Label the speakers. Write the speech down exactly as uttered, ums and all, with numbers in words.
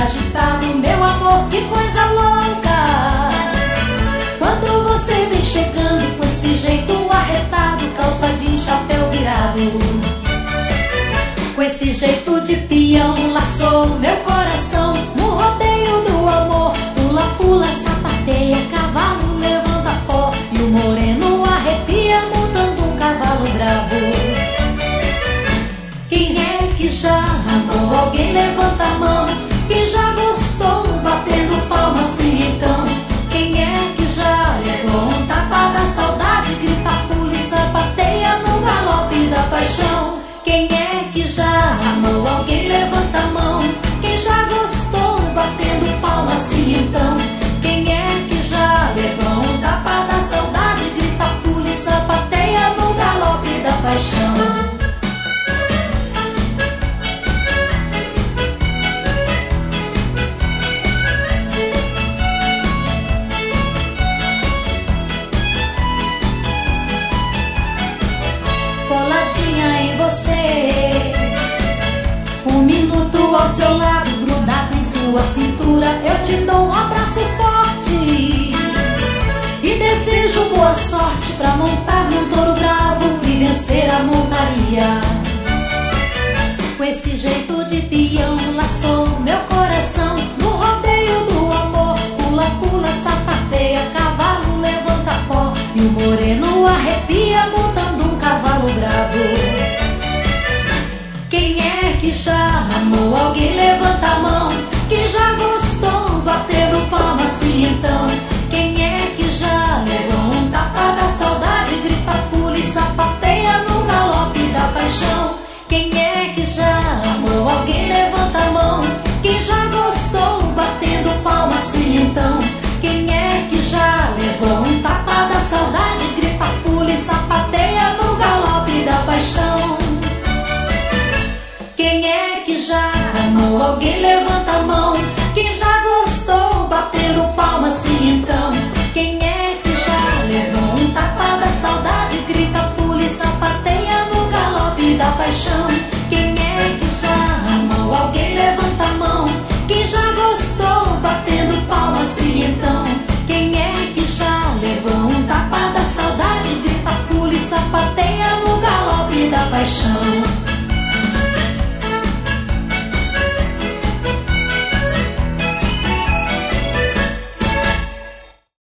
Speaker 1: agitado, meu amor, que coisa louca. Quando você vem chegando com esse jeito arretado, calça de chapéu virado, com esse jeito de peão, laçou meu coração no rodeio do amor. Pula, pula, sapateia, cavalo levanta pó, e o moreno arrepia montando um cavalo bravo. Quem é que já amou alguém? Levanta a mão. Quem já gostou, batendo palma assim então. Quem é que já levou um tapa da saudade, grita, pula e sapateia no galope da paixão? Quem é que já amou alguém? Levanta a mão. Quem já gostou, batendo palma assim então. Quem é que já levou um tapa da saudade, grita, pula e sapateia no galope da paixão? Coladinha em você, um minuto ao seu lado, grudada em sua cintura, eu te dou um abraço forte e desejo boa sorte pra montar num touro bravo e vencer a montaria. Com esse jeito de peão, laçou meu coração no rodeio do amor. Pula, pula, sapateia, cavalo levanta pó, e o moreno arrepia montando um cavalo bravo. Quem é que já amou alguém? Levanta a mão. Quem já gostou, batendo palma assim então. Quem é que já levou um tapa da saudade, grita, pula e sapateia no galope da paixão? Quem é que já amou alguém? Levanta a mão. Quem já gostou, batendo palma assim então. Quem é que já levou um tapa da saudade, grita, pula e sapateia no galope da paixão? Quem é que já amou alguém? Levanta a mão. Quem já gostou, batendo palma assim então. Quem é que já levou um tapa da saudade, grita, pula e sapateia no galope da paixão? Quem é que já amou alguém? Levanta a mão. Quem já gostou, batendo palma assim então. Quem é que já levou um tapa da saudade, grita, pula e sapateia no galope da paixão?